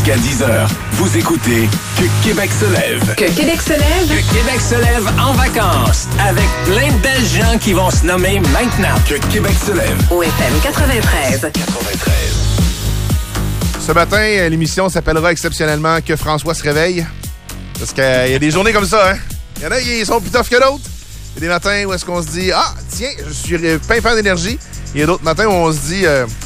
Jusqu'à 10h, vous écoutez Que Québec se lève. Que Québec se lève. Que Québec se lève en vacances avec plein de belles gens qui vont se nommer maintenant. Que Québec se lève. Au FM 93. Ce matin, l'émission s'appellera exceptionnellement Que François se réveille. Parce qu'il y a des journées comme ça, hein. Il y en a qui sont plus tough que d'autres. Il y a des matins où est-ce qu'on se dit « Ah, tiens, je suis pimpant d'énergie. » Il y a d'autres matins où on se dit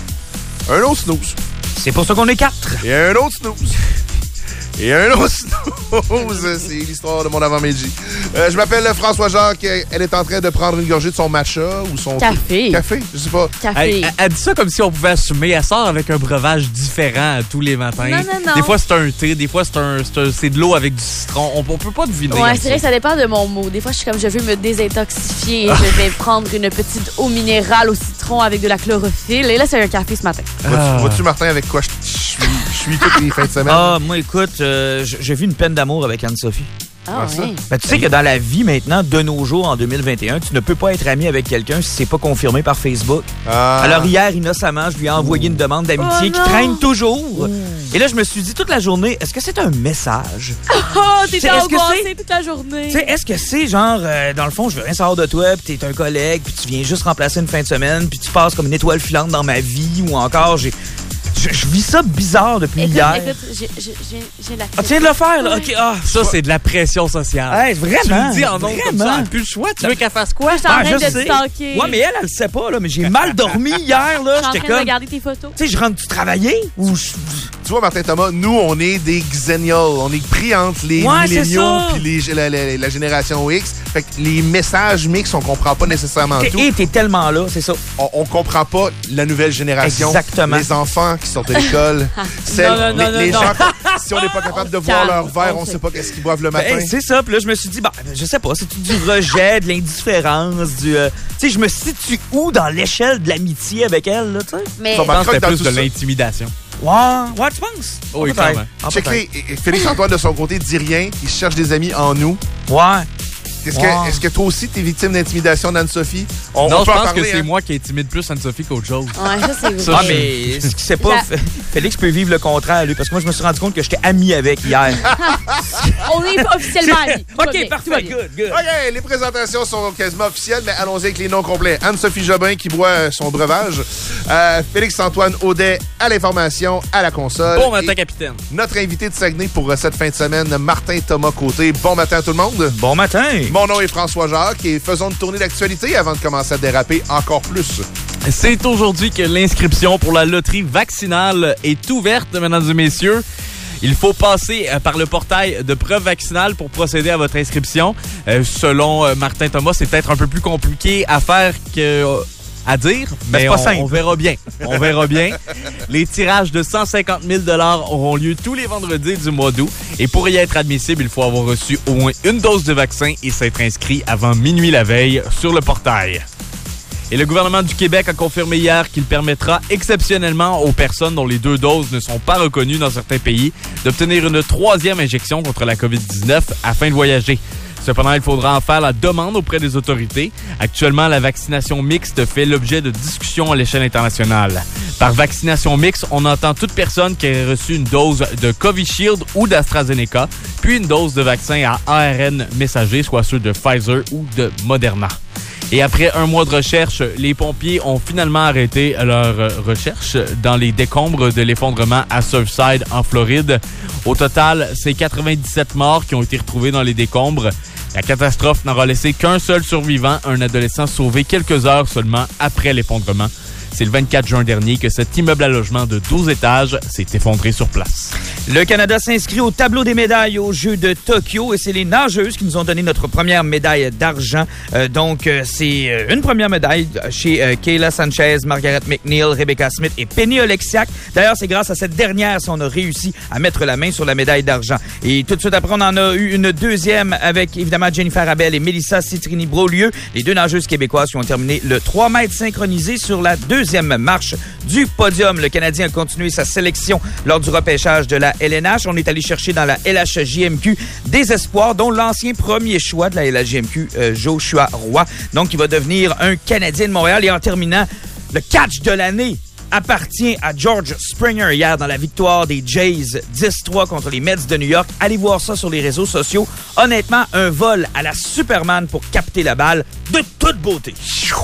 un autre snooze. C'est pour ça qu'on est 4. Et un autre snooze. Et un autre snooze. C'est l'histoire de mon avant-midi. Je m'appelle François Jacques. Elle est en train de prendre une gorgée de son matcha ou son... Café. Café, je sais pas. Café. Elle dit ça comme si on pouvait assumer. Elle sort avec un breuvage différent tous les matins. Non. Des fois, c'est un thé. Des fois, c'est de l'eau avec du citron. On peut pas deviner. Ouais, c'est vrai que ça dépend de mon mood. Des fois, je suis comme, je veux me désintoxifier. Je vais prendre une petite eau minérale au citron avec de la chlorophylle. Et là, c'est un café ce matin. Vois-tu, Martin, avec quoi je suis toutes les fins de semaine? Ah, moi, écoute, j'ai vu Une peine d'amour avec Anne-Sophie. Ah, oui. Ben, tu sais que dans la vie maintenant, de nos jours, en 2021, tu ne peux pas être ami avec quelqu'un si c'est pas confirmé par Facebook. Alors hier, innocemment, je lui ai envoyé une demande d'amitié qui traîne toujours. Et là, je me suis dit toute la journée, est-ce que c'est un message? Oh, t'étais angoissée toute la journée. Tu sais, est-ce que c'est genre, dans le fond, je veux rien savoir de toi, puis t'es un collègue, puis tu viens juste remplacer une fin de semaine, puis tu passes comme une étoile filante dans ma vie, ou encore, je vis ça bizarre depuis hier. Écoute, j'ai la... Ah, tu viens de le faire, là? OK, Ça, c'est de la pression sociale. Hey, vraiment? Tu me dis en nom comme ça, elle n'a plus le choix. Tu veux qu'elle fasse quoi? Je suis en train de te stalker. Ouais, mais elle le sait pas, là. Mais j'ai mal dormi hier, là. Je suis en train de regarder tes photos. Tu sais, je rentre-tu travailler ou Tu vois, Martin Thomas, nous, on est des xennials. On est pris entre les milléniaux et la génération X. Fait que les messages mix, on comprend pas nécessairement tout. Et t'es tellement là, c'est ça. On comprend pas la nouvelle génération. Exactement. Les enfants qui sortent de l'école. Les gens, si on n'est pas capable de voir leur verre, on sait pas qu'est-ce qu'ils boivent le matin. C'est ça. Puis là, je me suis dit, je sais pas, c'est du rejet, de l'indifférence, du... tu sais, je me situe où dans l'échelle de l'amitié avec elle, là, tu sais? Mais... Je pense que c'était plus de l'intimidation. Ouais, tu penses? Oui, clairement. Check-les. Félix-Antoine, de son côté, dit rien. Il cherche des amis en nous. Ouais. Est-ce que toi aussi, t'es victime d'intimidation d'Anne-Sophie? Non, je pense que c'est moi qui intimide plus Anne-Sophie qu'autre chose. Ouais, ça, c'est vrai. Mais ce qui sait pas, Félix peut vivre le contraire, lui, parce que moi, je me suis rendu compte que j'étais ami avec hier. On est officiellement amis. OK, parfait. Good. OK, les présentations sont quasiment officielles, mais allons-y avec les noms complets. Anne-Sophie Jobin qui boit son breuvage. Félix-Antoine Audet à l'information, à la console. Bon matin, capitaine. Notre invité de Saguenay pour cette fin de semaine, Martin Thomas Côté. Bon matin à tout le monde. Bon matin. Mon nom est François Jacques et faisons une tournée d'actualité avant de commencer à déraper encore plus. C'est aujourd'hui que l'inscription pour la loterie vaccinale est ouverte, mesdames et messieurs. Il faut passer par le portail de preuve vaccinale pour procéder à votre inscription. Selon Martin Thomas, c'est peut-être un peu plus compliqué à faire à dire, mais on verra bien. On verra bien. Les tirages de 150 000 $ auront lieu tous les vendredis du mois d'août. Et pour y être admissible, il faut avoir reçu au moins une dose de vaccin et s'être inscrit avant minuit la veille sur le portail. Et le gouvernement du Québec a confirmé hier qu'il permettra exceptionnellement aux personnes dont les 2 doses ne sont pas reconnues dans certains pays d'obtenir une 3e injection contre la COVID-19 afin de voyager. Cependant, il faudra en faire la demande auprès des autorités. Actuellement, la vaccination mixte fait l'objet de discussions à l'échelle internationale. Par vaccination mixte, on entend toute personne qui a reçu une dose de Covishield ou d'AstraZeneca, puis une dose de vaccin à ARN messager, soit ceux de Pfizer ou de Moderna. Et après un mois de recherche, les pompiers ont finalement arrêté leur recherche dans les décombres de l'effondrement à Surfside, en Floride. Au total, c'est 97 morts qui ont été retrouvés dans les décombres. La catastrophe n'aura laissé qu'un seul survivant, un adolescent sauvé quelques heures seulement après l'effondrement. C'est le 24 juin dernier que cet immeuble à logement de 12 étages s'est effondré sur place. Le Canada s'inscrit au tableau des médailles aux Jeux de Tokyo et c'est les nageuses qui nous ont donné notre première médaille d'argent. C'est une première médaille chez Kayla Sanchez, Margaret McNeil, Rebecca Smith et Penny Oleksiak. D'ailleurs, c'est grâce à cette dernière si on a réussi à mettre la main sur la médaille d'argent. Et tout de suite après, on en a eu une deuxième avec évidemment Jennifer Abel et Mélissa Citrini-Braulieu, les 2 nageuses québécoises qui ont terminé le 3 mètres synchronisé sur la deuxième marche du podium. Le Canadien a continué sa sélection lors du repêchage de la LNH. On est allé chercher dans la LHJMQ des espoirs, dont l'ancien premier choix de la LHJMQ, Joshua Roy. Donc, il va devenir un Canadien de Montréal. Et en terminant, le catch de l'année, appartient à George Springer hier dans la victoire des Jays 10-3 contre les Mets de New York. Allez voir ça sur les réseaux sociaux. Honnêtement, un vol à la Superman pour capter la balle de toute beauté.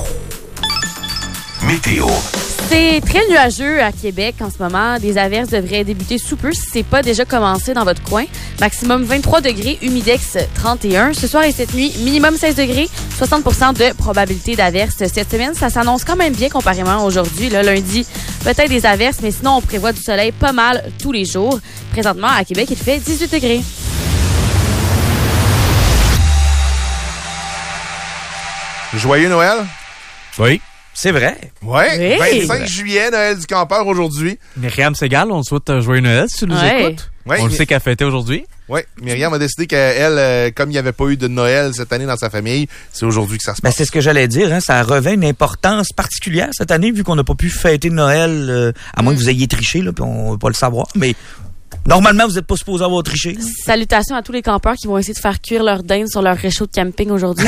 Météo. C'est très nuageux à Québec en ce moment. Des averses devraient débuter sous peu si c'est pas déjà commencé dans votre coin. Maximum 23 degrés, humidex 31. Ce soir et cette nuit, minimum 16 degrés, 60% de probabilité d'averses. Cette semaine, ça s'annonce quand même bien comparément à aujourd'hui. Là, lundi, peut-être des averses, mais sinon, on prévoit du soleil pas mal tous les jours. Présentement, à Québec, il fait 18 degrés. Joyeux Noël. Oui. C'est vrai. Ouais. Oui. 25 juillet, Noël du campeur aujourd'hui. Myriam Segal, on te souhaite un joyeux Noël si tu nous écoutes. Ouais, On le sait qu'elle fêtait aujourd'hui. Oui, Myriam a décidé qu'elle, comme il n'y avait pas eu de Noël cette année dans sa famille, c'est aujourd'hui que ça se passe. C'est ce que j'allais dire. Hein, ça revêt une importance particulière cette année, vu qu'on n'a pas pu fêter Noël, à moins que vous ayez triché, là, puis on ne va pas le savoir. Mais normalement, vous n'êtes pas supposé avoir triché. Là. Salutations à tous les campeurs qui vont essayer de faire cuire leur dinde sur leur réchaud de camping aujourd'hui.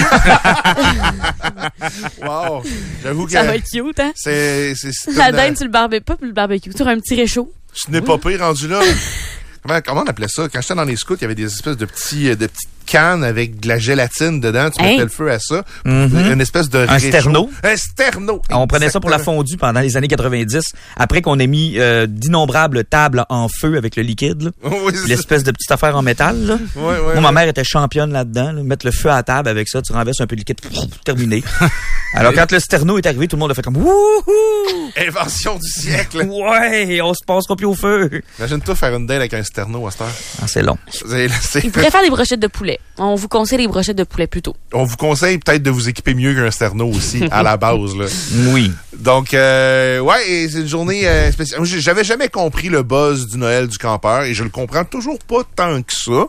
Wow! J'avoue que Ça va être cute, hein? c'est La dinde sur le barbecue, pas le barbecue, sur un petit réchaud. Ce n'est pas pire rendu là. Comment on appelait ça? Quand j'étais dans les scouts, il y avait des espèces de petites cannes avec de la gélatine dedans. Tu mettais le feu à ça. Une espèce de Un réchaud. sterno. Un sterno. On prenait ça pour la Exactement. fondue pendant les années 90, après qu'on ait mis d'innombrables tables en feu avec le liquide. Là. Oui, Puis l'espèce de petite affaire en métal. Là. Moi, ma mère était championne là-dedans. Là. Mettre le feu à la table avec ça, tu renverses un peu de liquide, terminé. Alors, quand le sterno est arrivé, tout le monde a fait comme « Wouhou! Invention du siècle. Ouais, on se passera plus au feu! Imagine-toi faire une dinde avec un sterno à cette heure. » Ah, c'est long. Ils pourraient faire des brochettes de poulet. On vous conseille les brochettes de poulet plutôt. On vous conseille peut-être de vous équiper mieux qu'un sterno aussi, à la base. Là. Oui. Donc, et c'est une journée spéciale. J'avais jamais compris le buzz du Noël du campeur et je le comprends toujours pas tant que ça.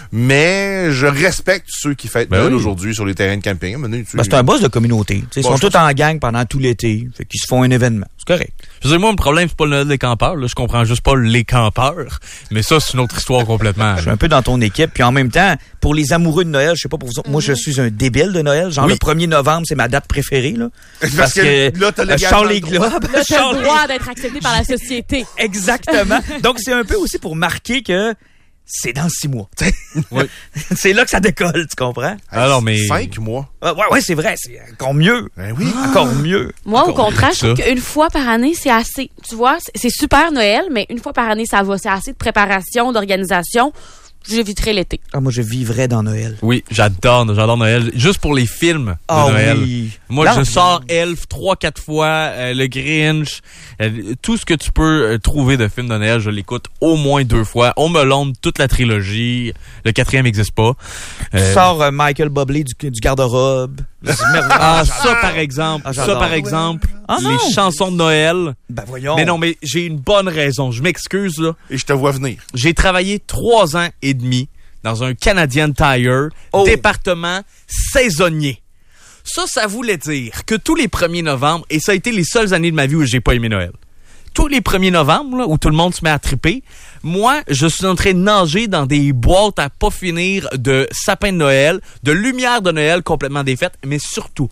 Mais je respecte ceux qui fêtent Noël aujourd'hui sur les terrains de camping. C'est un buzz de communauté. Ils sont tous en gang pendant tout l'été. Fait qu'ils se font un événement. C'est correct. Je veux dire, moi, le problème, c'est pas le Noël des campeurs. Là. Je comprends juste pas les campeurs. Mais ça, c'est une autre histoire complètement. Je suis un peu dans ton équipe. Puis en même temps, pour les amoureux de Noël, je sais pas pour vous autres, moi, je suis un débile de Noël. Genre, le 1er novembre, c'est ma date préférée. Là, parce que là, t'as je sors les globes. Là, t'as le droit d'être accepté par la société. Exactement. Donc, c'est un peu aussi pour marquer que c'est dans 6 mois. Oui. C'est là que ça décolle, tu comprends? Alors, mais 5 mois. Ouais, c'est vrai. C'est encore mieux. Ben oui. Encore mieux. Moi, au Encore contraire, mieux je que trouve qu'une fois par année, c'est assez. Tu vois, c'est super Noël, mais une fois par année, ça va. C'est assez de préparation, d'organisation. J'éviterai l'été. Ah, moi, je vivrais dans Noël. oui, j'adore Noël. Juste pour les films de Noël. Oui. Moi, Non. je sors Elf 3-4 fois, le Grinch, tout ce que tu peux trouver de films de Noël, je l'écoute au moins 2 fois. On me londe toute la trilogie. Le 4e n'existe pas. Tu sors Michael Bublé du garde-robe. Ah, ça par exemple. Ah, j'adore. Ah, non. Les chansons de Noël. Ben voyons. Mais non, mais j'ai une bonne raison. Je m'excuse, là. Et je te vois venir. J'ai travaillé 3 ans et demi dans un Canadian Tire, département saisonnier. Ça voulait dire que tous les 1er novembre, et ça a été les seules années de ma vie où j'ai pas aimé Noël. Tous les 1er novembre, là, où tout le monde se met à triper, moi, je suis en train de nager dans des boîtes à pas finir de sapins de Noël, de lumière de Noël complètement défaites, mais surtout,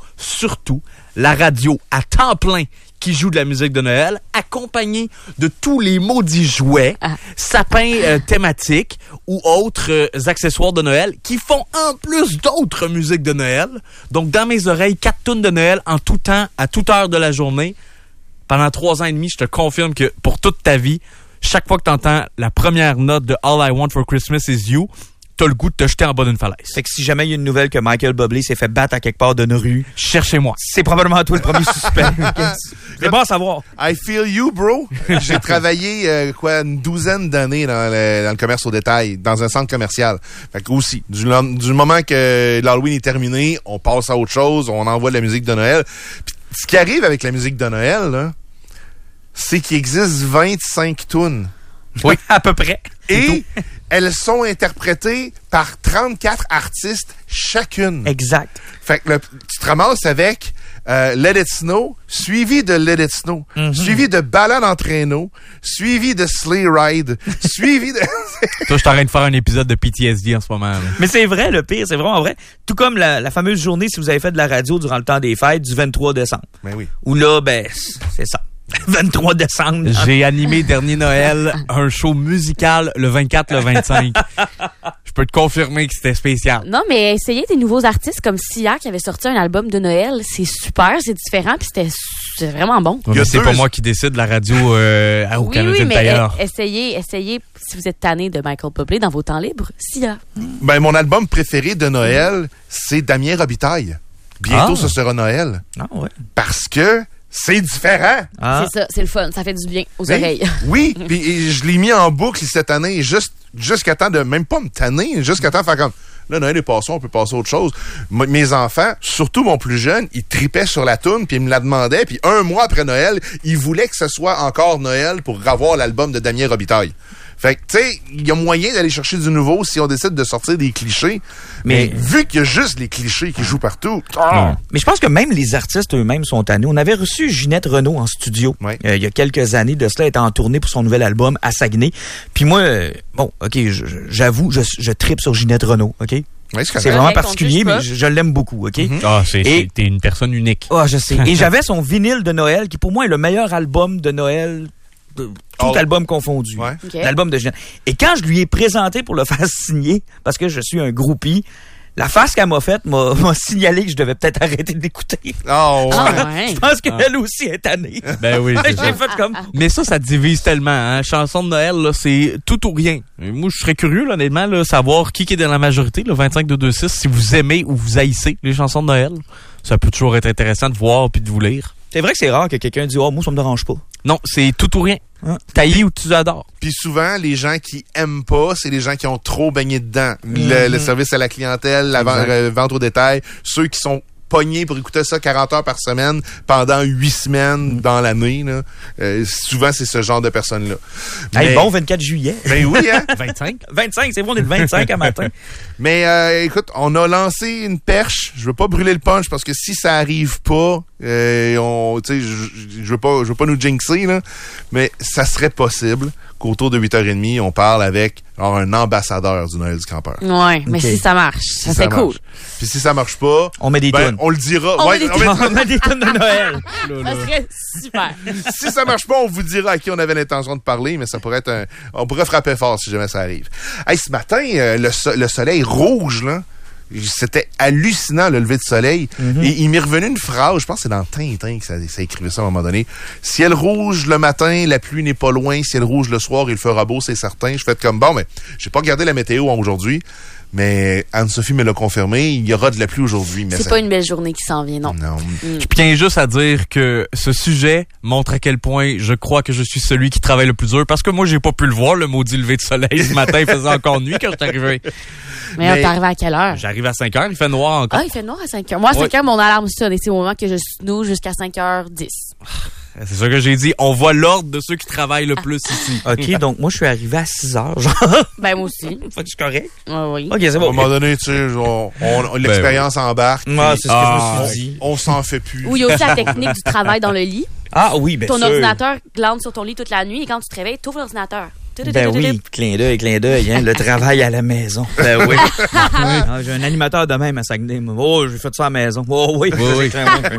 la radio à temps plein qui joue de la musique de Noël, accompagnée de tous les maudits jouets, sapins thématiques ou autres accessoires de Noël qui font en plus d'autres musiques de Noël. Donc, dans mes oreilles, 4 tunes de Noël en tout temps, à toute heure de la journée. Pendant 3 ans et demi, je te confirme que pour toute ta vie, chaque fois que tu entends la première note de All I Want for Christmas is You, t'as le goût de te jeter en bas d'une falaise. Fait que si jamais il y a une nouvelle que Michael Bublé s'est fait battre à quelque part d'une rue, Cherchez-moi. c'est probablement toi le premier suspect. C'est bon à savoir. I feel you, bro. J'ai travaillé, une douzaine d'années dans le commerce au détail, dans un centre commercial. Fait que aussi, du moment que l'Halloween est terminé, on passe à autre chose, on envoie de la musique de Noël. Puis, ce qui arrive avec la musique de Noël, là, c'est qu'il existe 25 tunes. Oui, à peu près. Et elles sont interprétées par 34 artistes chacune. Exact. Fait que tu te ramasses avec Let It Snow, suivi de Let It Snow, suivi de Ballade en traîneau, suivi de Sleigh Ride, suivi de... Toi, je suis en train de faire un épisode de PTSD en ce moment. Là. Mais c'est vrai, le pire, c'est vraiment vrai. Tout comme la fameuse journée, si vous avez fait de la radio durant le temps des fêtes, du 23 décembre. Ben oui. Où là, c'est ça. 23 décembre. J'ai animé dernier Noël un show musical le 24, le 25. Je peux te confirmer que c'était spécial. Non, mais essayez des nouveaux artistes comme Sia qui avait sorti un album de Noël. C'est super, c'est différent, puis c'était vraiment bon. Ouais, mais c'est pas moi qui décide, la radio au Canada mais d'ailleurs. essayez, si vous êtes tanné de Michael Bublé dans vos temps libres, Sia. Ben, mon album préféré de Noël, c'est Damien Robitaille. Bientôt, ce sera Noël. Ah ouais. Parce que c'est différent. Ah. C'est ça, c'est le fun. Ça fait du bien aux oreilles. Oui, puis je l'ai mis en boucle cette année, jusqu'à temps de même pas me tanner, jusqu'à temps de faire comme... Là, Noël est passé, on peut passer à autre chose. Mes enfants, surtout mon plus jeune, ils tripaient sur la toune, puis ils me la demandaient, puis un mois après Noël, ils voulaient que ce soit encore Noël pour avoir l'album de Damien Robitaille. Fait que, tu sais, il y a moyen d'aller chercher du nouveau si on décide de sortir des clichés. Mais vu qu'il y a juste les clichés qui jouent partout... Mais je pense que même les artistes eux-mêmes sont tannés. On avait reçu Ginette Renault en studio il y a quelques années. De cela, elle était en tournée pour son nouvel album à Saguenay. Puis moi, j'avoue, je trippe sur Ginette Renault, OK? Ouais, c'est vraiment particulier, mais je l'aime beaucoup, OK? T'es une personne unique. Ah, je sais. Et j'avais son vinyle de Noël, qui pour moi est le meilleur album de Noël... Tout album confondu. Ouais. Okay. L'album de Ginette. Et quand je lui ai présenté pour le faire signer, parce que je suis un groupie, la face qu'elle m'a faite m'a signalé que je devais peut-être arrêter d'écouter. Oh, ouais. Je pense qu'elle aussi est tannée. Ben oui. J'ai fait comme... Mais ça divise tellement. Hein? Chanson de Noël, là, c'est tout ou rien. Moi, je serais curieux, là, honnêtement, là, savoir qui est dans la majorité, le 25-226, si vous aimez ou vous haïssez les chansons de Noël. Ça peut toujours être intéressant de voir puis de vous lire. C'est vrai que c'est rare que quelqu'un dise « Oh, moi, ça me dérange pas ». Non, c'est tout ou rien. Taillé ou tu adores. Puis souvent, les gens qui aiment pas, c'est les gens qui ont trop baigné dedans. Le service à la clientèle, la vente au détail, ceux qui sont pognés pour écouter ça 40 heures par semaine pendant 8 semaines dans l'année. Là. Souvent, c'est ce genre de personnes-là. Hey, bon 24 juillet. Ben oui, hein? 25, c'est bon, on est le 25 à matin. Mais écoute, on a lancé une perche. Je veux pas brûler le punch parce que si ça arrive pas, je veux pas nous jinxer, là, mais ça serait possible qu'autour de 8h30, on parle avec un ambassadeur du Noël du campeur. Ouais, mais si ça marche, ça c'est cool. Puis si ça marche pas, on met des tonnes. On le dira. On met des tonnes de Noël. Ça serait super. Si ça marche pas, on vous dira à qui on avait l'intention de parler, mais ça pourrait être on pourrait frapper fort si jamais ça arrive. Hey, ce matin, le soleil rouge, là, c'était hallucinant le lever de soleil. Et il m'est revenu une phrase, je pense que c'est dans Tintin que ça écrivait ça à un moment donné. Ciel rouge le matin, la pluie n'est pas loin. Ciel rouge le soir, il fera beau, c'est certain. Je fais comme bon, mais j'ai pas regardé la météo aujourd'hui, mais Anne-Sophie me l'a confirmé, il y aura de la pluie aujourd'hui. Mais c'est pas une belle journée qui s'en vient, non. Je tiens juste à dire que ce sujet montre à quel point je crois que je suis celui qui travaille le plus dur, parce que moi, j'ai pas pu le voir, le maudit lever de soleil ce matin. Il faisait encore nuit quand je suis arrivé. Mais t'es arrivé à quelle heure? J'arrive à 5h, il fait noir encore. Ah, il fait noir à 5h. Moi, à 5h, mon alarme sonne et c'est au moment que je snooze jusqu'à 5h10. C'est ça que j'ai dit. On voit l'ordre de ceux qui travaillent le plus ici. OK, donc moi, je suis arrivé à 6h. Ben, moi aussi. Fait que c'est correct. Oui. OK, c'est bon. À un moment donné, tu sais, l'expérience embarque. Moi, c'est ce que je me suis dit. On s'en fait plus. Ou il y a aussi la technique du travail dans le lit. Ah oui, bien sûr. Ton ordinateur glande sur ton lit toute la nuit et quand tu te réveilles, tu ouvres l'ordinateur. Ben oui, clin d'œil, hein, le travail à la maison. Ben oui. J'ai un animateur de même à Saguenay. Oh, j'ai fait ça à la maison. Oh oui. J'ai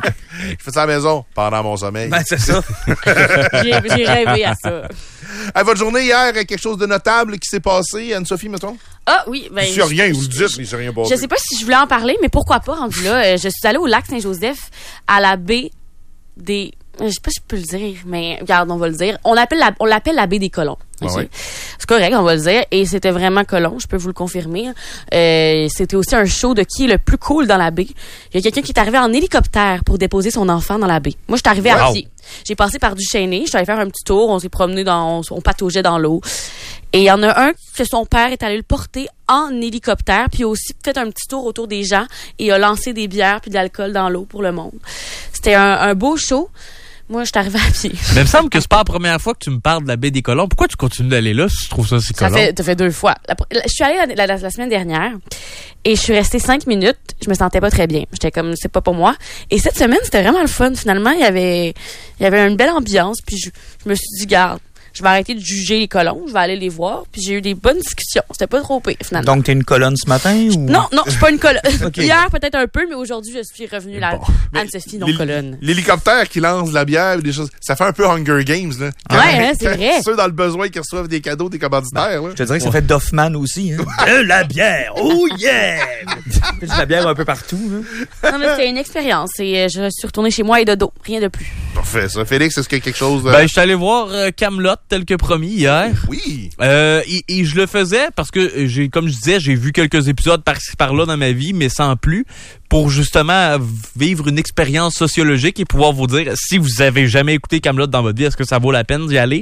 fait ça à la maison pendant mon sommeil. Ben c'est ça. J'ai rêvé à ça. À votre journée hier, quelque chose de notable qui s'est passé, Anne-Sophie, mettons? Ah oui, ben. Si rien, vous le dites, mais c'est rien passé. Je sais pas si je voulais en parler, mais pourquoi pas, rendu là. Je suis allée au lac Saint-Joseph, à la baie des... Je sais pas si je peux le dire, mais regarde, on va le dire. On l'appelle la baie des Colons. Okay? Ouais. C'est correct, on va le dire. Et c'était vraiment colon, je peux vous le confirmer. C'était aussi un show de qui est le plus cool dans la baie. Il y a quelqu'un qui est arrivé en hélicoptère pour déposer son enfant dans la baie. Moi, je suis arrivée à pied. J'ai passé par Duchesnay, je suis allée faire un petit tour, on s'est promené on pataugeait dans l'eau. Et il y en a un que son père est allé le porter en hélicoptère, puis il a aussi fait un petit tour autour des gens et a lancé des bières puis de l'alcool dans l'eau pour le monde. C'était un beau show. Moi, je suis arrivée à pied. Mais il me semble que c'est pas la première fois que tu me parles de la baie des Colons. Pourquoi tu continues d'aller là si tu trouves ça si colon? Ça fait 2 fois. Je suis allée la semaine dernière et je suis restée 5 minutes. Je me sentais pas très bien. J'étais comme, c'est pas pour moi. Et cette semaine, c'était vraiment le fun. Finalement, il y avait une belle ambiance. Puis je me suis dit, garde, je vais arrêter de juger les colons, je vais aller les voir. Puis j'ai eu des bonnes discussions. C'était pas trop pire, finalement. Donc, t'es une colonne ce matin? Ou... Non, je suis pas une colonne. Okay. Hier, peut-être un peu, mais aujourd'hui, je suis revenue là. Anne-Sophie, non colonne. L'hélicoptère qui lance de la bière, des choses, ça fait un peu Hunger Games, là. C'est vrai. Ceux dans le besoin qui reçoivent des cadeaux, des commanditaires, là. Je te dirais que ça fait Doffman aussi, hein. De la bière! Oh yeah! De la bière un peu partout, là. Non, mais c'était une expérience. Et je suis retournée chez moi et dodo. Rien de plus. Parfait, ça. Félix, est-ce qu'il y a quelque chose... Ben, je suis allé voir Kaamelott, tel que promis, hier. Oui. Et je le faisais parce que, comme je disais, j'ai vu quelques épisodes par-ci par-là dans ma vie, mais sans plus, pour justement vivre une expérience sociologique et pouvoir vous dire, si vous avez jamais écouté Kaamelott dans votre vie, est-ce que ça vaut la peine d'y aller?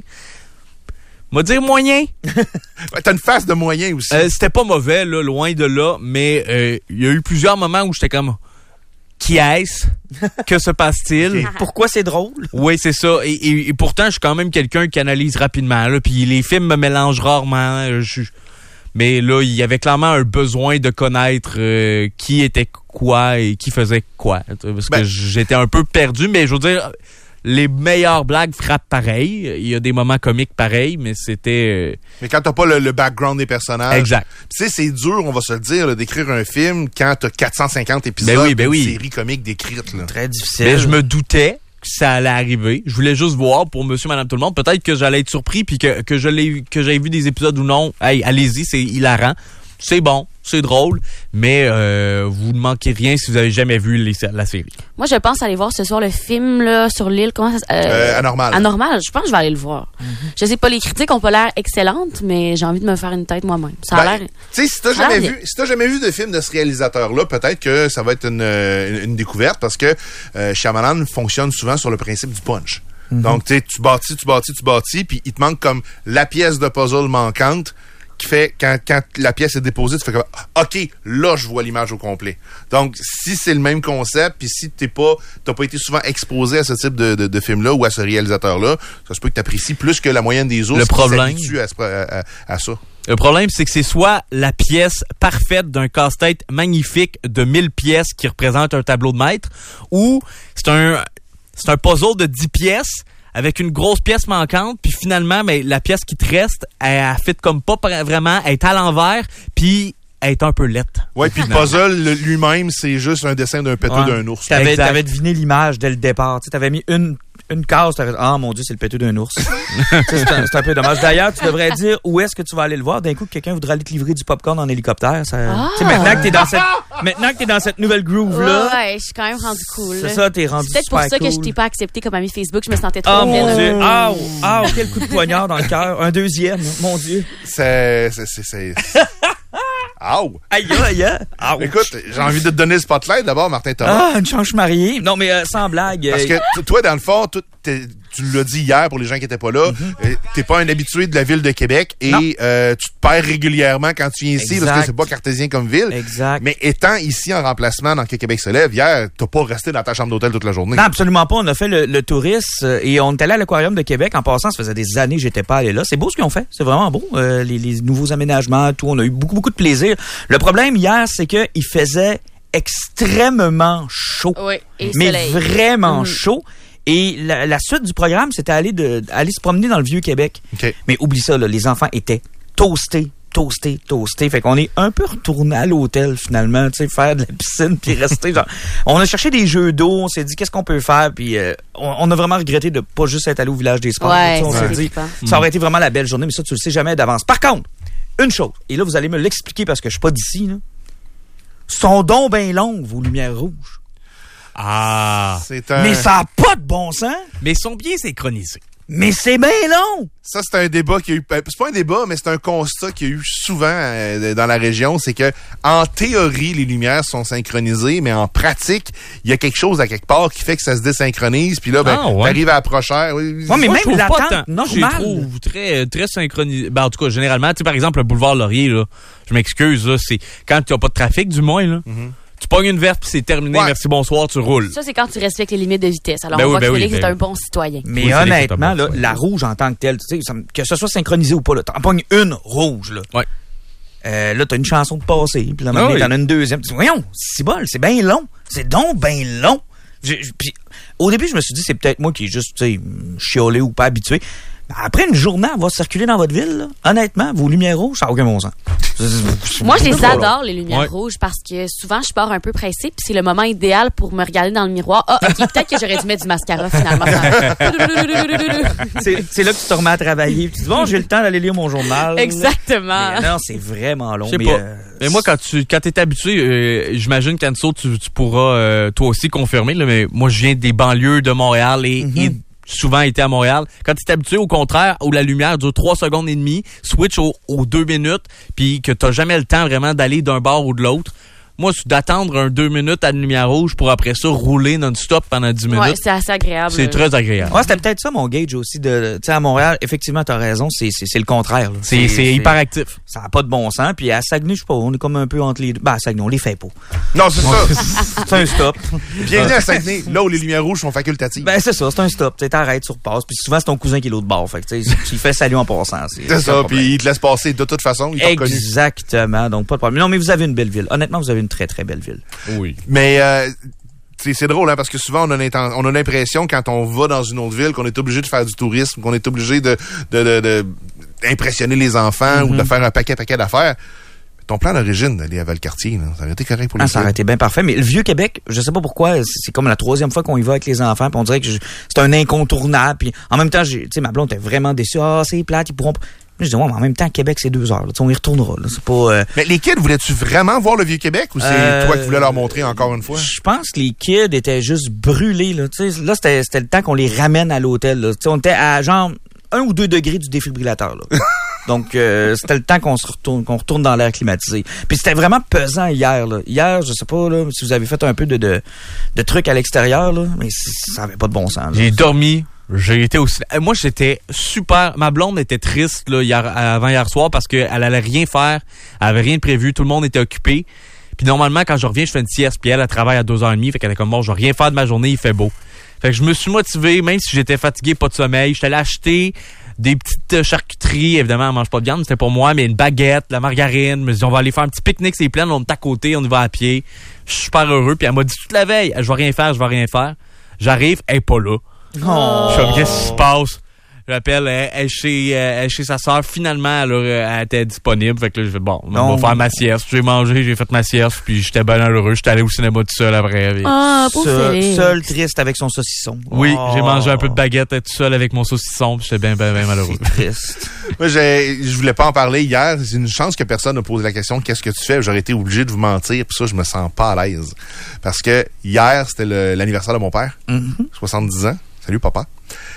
M'a dire moyen. T'as une face de moyen aussi. C'était pas mauvais, là, loin de là, mais il y a eu plusieurs moments où j'étais comme... Qui est-ce? Que se passe-t-il? Okay. Pourquoi c'est drôle? Oui, c'est ça. Et pourtant, je suis quand même quelqu'un qui analyse rapidement. Là, puis les films me mélangent rarement. Mais là, il y avait clairement un besoin de connaître qui était quoi et qui faisait quoi. Parce que j'étais un peu perdu, mais je veux dire... Les meilleures blagues frappent pareil. Il y a des moments comiques pareils, mais c'était... Mais quand t'as pas le background des personnages... Exact. Tu sais, c'est dur, on va se le dire, là, d'écrire un film quand t'as 450 épisodes d'une série comique décrite. Là. Très difficile. Mais je me doutais que ça allait arriver. Je voulais juste voir pour monsieur, madame, tout le monde. Peut-être que j'allais être surpris puis que j'avais vu des épisodes ou non. Hey, allez-y, c'est hilarant. C'est bon, c'est drôle, mais vous ne manquez rien si vous avez jamais vu la série. Moi, je pense aller voir ce soir le film là, sur l'île. Comment ça Anormal. Anormal. Je pense que je vais aller le voir. Mm-hmm. Je sais pas, les critiques ont pas l'air excellentes, mais j'ai envie de me faire une tête moi-même. Ça a l'air... Tu sais, si t'as jamais vu de film de ce réalisateur-là, peut-être que ça va être une découverte parce que Shyamalan fonctionne souvent sur le principe du punch. Mm-hmm. Donc, tu sais, tu bâtis, puis il te manque comme la pièce de puzzle manquante qui fait, quand la pièce est déposée, tu fais comme, OK, là, je vois l'image au complet. Donc, si c'est le même concept, puis si t'as pas été souvent exposé à ce type de film-là ou à ce réalisateur-là, ça se peut que t'apprécies plus que la moyenne des autres qui s'habituent à ça. Le problème, c'est que c'est soit la pièce parfaite d'un casse-tête magnifique de 1000 pièces qui représente un tableau de maître, ou c'est un puzzle de 10 pièces avec une grosse pièce manquante, puis finalement, la pièce qui te reste, elle fit comme pas vraiment, elle est à l'envers, puis elle est un peu laite. Ouais, puis le puzzle lui-même, c'est juste un dessin d'un péteux d'un ours. T'avais deviné l'image dès le départ. Tu avais mis une case, t'avais dit, ah mon Dieu, c'est le péteux d'un ours. c'est un peu dommage. D'ailleurs, tu devrais dire où est-ce que tu vas aller le voir. D'un coup, quelqu'un voudra aller te livrer du popcorn en hélicoptère. Maintenant que t'es dans cette nouvelle groove-là. Ouais, je suis quand même rendu cool. C'est ça, t'es rendu super cool. C'est peut-être pour ça que je t'ai pas accepté comme ami Facebook. Je me sentais trop bien. Oh mon Dieu. Ah, quel coup de poignard dans le cœur. Un deuxième, mon Dieu. C'est... Aouh! Aïe! Écoute, j'ai envie de te donner le spotlight d'abord, Martin Thomas. Ah, une change mariée. Non, mais sans blague. Parce que toi, dans le fond, tu l'as dit hier pour les gens qui étaient pas là, t'es pas un habitué de la ville de Québec et tu te perds régulièrement quand tu viens ici parce que c'est pas cartésien comme ville. Exact. Mais étant ici en remplacement dans Que Québec se lève, hier, t'as pas resté dans ta chambre d'hôtel toute la journée. Non, absolument pas. On a fait le touriste et on est allé à l'Aquarium de Québec. En passant, ça faisait des années que j'étais pas allé là. C'est beau ce qu'ils ont fait. C'est vraiment beau. Les nouveaux aménagements, tout. On a eu beaucoup de plaisir. Le problème hier, c'est que il faisait extrêmement chaud. Oui, et mais soleil. Vraiment chaud. Et la suite du programme, c'était aller se promener dans le Vieux-Québec. Okay. Mais oublie ça, là, les enfants étaient toastés. Fait qu'on est un peu retourné à l'hôtel, finalement, tu sais, faire de la piscine puis rester genre... On a cherché des jeux d'eau, on s'est dit qu'est-ce qu'on peut faire, puis on a vraiment regretté de pas juste être allé au village des sports. Ouais, on s'est dit, ça aurait été vraiment la belle journée, mais ça, tu le sais jamais d'avance. Par contre, une chose, et là, vous allez me l'expliquer parce que je suis pas d'ici, là. Sont donc bien longues, vos lumières rouges. Ah! Mais ça a pas de bon sens! Mais ils sont bien synchronisés. Mais c'est bien long! Ça, c'est un débat qui a eu... C'est pas un débat, mais c'est un constat qu'il y a eu souvent dans la région. C'est que, en théorie, les lumières sont synchronisées, mais en pratique, il y a quelque chose à quelque part qui fait que ça se désynchronise. Puis là, t'arrives à approcher. Oui, mais moi, même l'attente normale. Je les trouve très synchronisés. Ben, en tout cas, généralement, tu sais, par exemple, le boulevard Laurier, là, je m'excuse, là, c'est quand tu n'as pas de trafic, du moins, là. Mm-hmm. Tu pognes une verte puis c'est terminé, merci, bonsoir, tu roules. Ça, c'est quand tu respectes les limites de vitesse. Alors, on voit que Félix est un bon citoyen. Mais honnêtement, là, la rouge en tant que telle, tu sais, que ce soit synchronisé ou pas, là, t'en pognes une rouge, là. Ouais. Là, t'as une chanson de passer, puis là, maintenant, t'en as une deuxième. Voyons, c'est bol, c'est bien long. C'est donc bien long. Puis, au début, je me suis dit, c'est peut-être moi qui est juste, tu sais, chiolé ou pas habitué. Après une journée, on va circuler dans votre ville, là, honnêtement, vos lumières rouges, ça n'a aucun bon sens. Moi, je les adore, les lumières rouges, parce que souvent, je pars un peu pressée, puis c'est le moment idéal pour me regarder dans le miroir. Ah, OK, peut-être que j'aurais dû mettre du mascara, finalement. C'est là que tu te remets à travailler, puis tu dis, bon, j'ai le temps d'aller lire mon journal. Exactement. Mais non, c'est vraiment long. Je sais pas. Mais moi, quand t'es habitué, j'imagine qu'Anso, tu pourras toi aussi confirmer, là, mais moi, je viens des banlieues de Montréal et souvent été à Montréal. Quand tu es habitué, au contraire, où la lumière dure 3 secondes et demie, switch aux 2 minutes, puis que tu n'as jamais le temps vraiment d'aller d'un bord ou de l'autre. Moi, c'est d'attendre un 2 minutes à une lumière rouge pour après ça rouler non-stop pendant 10 minutes. Ouais, c'est assez agréable. C'est très agréable. Ouais, c'était peut-être ça mon gauge aussi. Tu sais, à Montréal, effectivement, t'as raison, c'est le contraire. Là. C'est hyper actif. Ça n'a pas de bon sens. Puis à Saguenay, je sais pas, on est comme un peu entre les deux. Ben, à Saguenay, on les fait pas. Non, c'est ça. C'est un stop. Bienvenue à Saguenay, là où les lumières rouges sont facultatives. Ben, c'est ça, c'est un stop. Tu t'arrêtes, tu repasses. Puis souvent, c'est ton cousin qui est l'autre bord. Fait que, tu sais, tu fais salut en passant. C'est ça, puis il te laisse passer de toute façon. Il t'a reconnu. Exactement. Donc, pas de problème. Non, mais vous avez une belle ville. Honnêtement, vous avez une très, très belle ville. Oui. Mais c'est drôle, hein, parce que souvent, on a l'impression, quand on va dans une autre ville, qu'on est obligé de faire du tourisme, qu'on est obligé de impressionner les enfants ou de faire un paquet d'affaires. Ton plan d'origine d'aller à Valcartier, là, ça aurait été correct pour les ça aurait été bien parfait. Mais le Vieux-Québec, je sais pas pourquoi, c'est comme la 3e fois qu'on y va avec les enfants, puis on dirait que c'est un incontournable. Puis en même temps, tu sais, ma blonde était vraiment déçue. Ah, c'est plate, ils pourront pas. Je dis, ouais, mais en même temps, Québec, c'est 2 heures. Là. On y retournera. Là. C'est pas. Mais les kids, voulais-tu vraiment voir le Vieux-Québec ou c'est toi qui voulais leur montrer encore une fois? Je pense que les kids étaient juste brûlés. Là, là c'était le temps qu'on les ramène à l'hôtel. Là. On était à genre 1 ou 2 degrés du défibrillateur. Là. Donc, c'était le temps qu'on retourne dans l'air climatisé. Puis c'était vraiment pesant hier. Là. Hier, je sais pas là, si vous avez fait un peu de trucs à l'extérieur, là, mais ça avait pas de bon sens. Là. J'ai dormi. J'ai été aussi. Moi, j'étais super. Ma blonde était triste là, avant hier soir parce qu'elle allait rien faire. Elle avait rien de prévu. Tout le monde était occupé. Puis normalement, quand je reviens, je fais une sieste. Puis elle travaille à 2h30. Fait qu'elle est comme bon, je vais rien faire de ma journée. Il fait beau. Fait que je me suis motivé, même si j'étais fatigué, pas de sommeil. J'étais allé acheter des petites charcuteries. Évidemment, elle mange pas de viande. C'était pour moi, mais une baguette, la margarine. Je me suis dit, on va aller faire un petit pique-nique. C'est plein. On est à côté. On y va à pied. Je suis super heureux. Puis elle m'a dit toute la veille, je vais rien faire. J'arrive, elle est pas là. Oh. Je sais pas qu'est-ce qui se passe. J'appelle, elle est chez sa sœur. Finalement, elle était disponible. Fait que là, je vais on va faire ma sieste. J'ai mangé, j'ai fait ma sieste, puis j'étais bien heureux. J'étais allé au cinéma tout seul après. Ah, seul, triste avec son saucisson. Oui, j'ai mangé un peu de baguette tout seul avec mon saucisson, puis j'étais bien malheureux. C'est triste. Moi, je voulais pas en parler hier. C'est une chance que personne n'a posé la question « Qu'est-ce que tu fais? » J'aurais été obligé de vous mentir, puis ça, je me sens pas à l'aise. Parce que hier, c'était l'anniversaire de mon père. 70 ans. Salut, papa.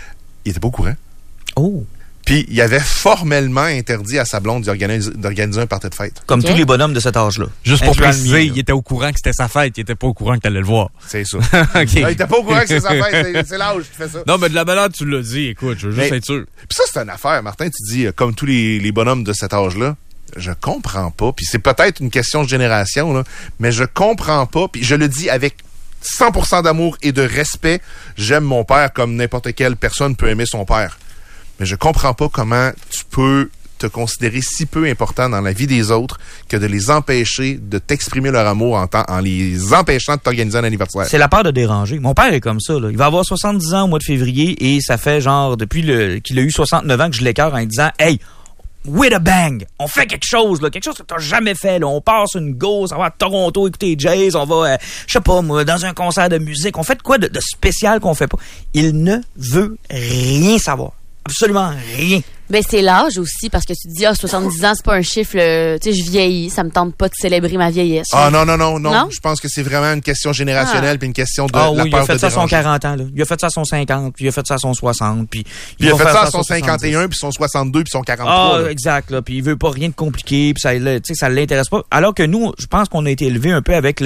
Il était pas au courant. Oh. Puis, il avait formellement interdit à sa blonde d'organiser un party de fête. Comme tous les bonhommes de cet âge-là. Juste pour préciser, il était au courant que c'était sa fête. Il était pas au courant que t'allais le voir. C'est ça. Okay. Il était pas au courant que c'est sa fête. C'est l'âge qui fait ça. Non, mais de la balade, tu l'as dit. Écoute, je veux juste être sûr. Puis ça, c'est une affaire. Martin, tu dis, comme tous les bonhommes de cet âge-là, je comprends pas. Puis c'est peut-être une question de génération, là, mais je comprends pas. Puis je le dis avec 100% d'amour et de respect. J'aime mon père comme n'importe quelle personne peut aimer son père. Mais je comprends pas comment tu peux te considérer si peu important dans la vie des autres que de les empêcher de t'exprimer leur amour en les empêchant de t'organiser un anniversaire. C'est la peur de déranger. Mon père est comme ça. Là. Il va avoir 70 ans au mois de février et ça fait genre depuis qu'il a eu 69 ans que je l'écœure en disant « Hey, with a bang! On fait quelque chose, là, quelque chose que t'as jamais fait. Là. On passe une go, on va à Toronto écouter Jazz, on va, je sais pas moi, dans un concert de musique. On fait de quoi de spécial qu'on fait pas? » Il ne veut rien savoir. Absolument rien. Ben, c'est l'âge aussi, parce que tu te dis, 70 ans, c'est pas un chiffre, tu sais, je vieillis, ça me tente pas de célébrer ma vieillesse. Ah, non. Je pense que c'est vraiment une question générationnelle puis une question de la peur de déranger. Il a fait ça à son 40 ans, là. Il a fait ça à son 50, puis il a fait ça à son 60, puis il a fait ça à son 51, puis son 62, puis son 43. Ah, là. exact, là. Puis il veut pas rien de compliqué, puis ça l'intéresse pas. Alors que nous, je pense qu'on a été élevés un peu avec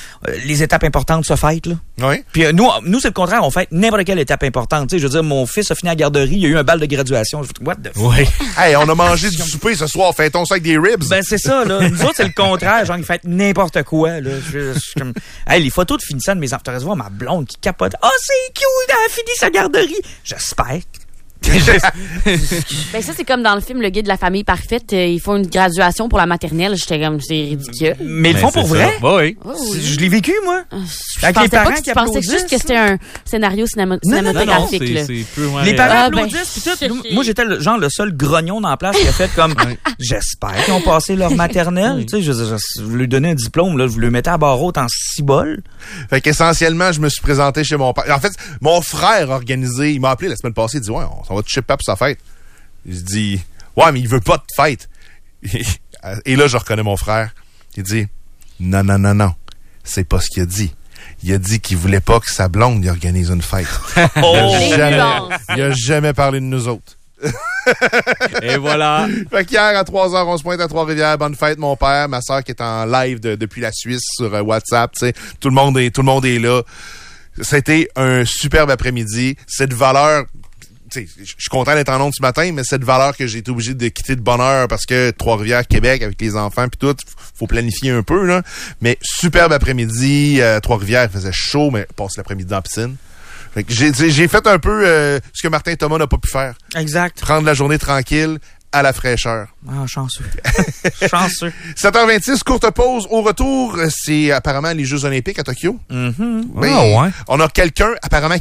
les étapes importantes se fêtent, là. Oui. Puis nous, c'est le contraire, on fête n'importe quelle étape importante. Tu sais, je veux dire, mon fils a fini à la garderie, il a eu un bal de graduation. Je fais, what the fuck? Oui. Hey, on a mangé du souper ce soir, fêtons ça avec des ribs. Ben, c'est ça, là. Nous autres, c'est le contraire. Genre, ils fêtent n'importe quoi, là. Je suis comme, hey, les photos de finissant de mes enfants, tu vois ma blonde qui capote. Ah, c'est cute, elle a fini sa garderie. J'espère Ben ça, c'est comme dans le film Le Guide de la famille parfaite. Ils font une graduation pour la maternelle. J'étais comme, c'est ridicule. Mais ils le font pour vrai? Oui. Oh, oui. Je l'ai vécu, moi. Je Avec les pensais pas parents que qui tu pensais applaudissent, juste que c'était un scénario Non, cinématographique. là. c'est peu... ouais. Les parents Ah, ben, applaudissent, pis tout. Moi, j'étais le seul grognon dans la place qui a fait comme, j'espère qu'ils ont passé leur maternelle. Tu sais, je lui donnais un diplôme, là, je vous le mettais à barre haute en 6 bols. Fait qu'essentiellement, je me suis présenté chez mon père. En fait, mon frère a organisé, il m'a appelé la semaine passée, il dit, ouais, on s'en va te chipper pour sa fête. Je dis, ouais, mais il veut pas de fête. Et là, je reconnais mon frère. Il dit, non. C'est pas ce qu'il a dit. Il a dit qu'il voulait pas que sa blonde y organise une fête. Il a jamais parlé de nous autres. Et voilà. Fait qu'hier, à 3h, on se pointe à Trois-Rivières. Bonne fête, mon père. Ma soeur qui est en live depuis la Suisse sur WhatsApp. Tu sais, tout le monde est là. C'était un superbe après-midi. Cette valeur... Je suis content d'être en onde ce matin, mais cette valeur que j'ai été obligé de quitter de bonne heure parce que Trois-Rivières, Québec, avec les enfants puis tout, faut planifier un peu, là. Mais superbe après-midi, Trois-Rivières, il faisait chaud, mais passe l'après-midi dans la piscine. Fait que j'ai fait un peu ce que Martin Thomas n'a pas pu faire. Exact. Prendre la journée tranquille, à la fraîcheur. Ah, chanceux. Chanceux. 7h26, courte pause. Au retour, c'est apparemment les Jeux Olympiques à Tokyo. Mm-hmm. Oui. Ah ouais. On a quelqu'un, apparemment,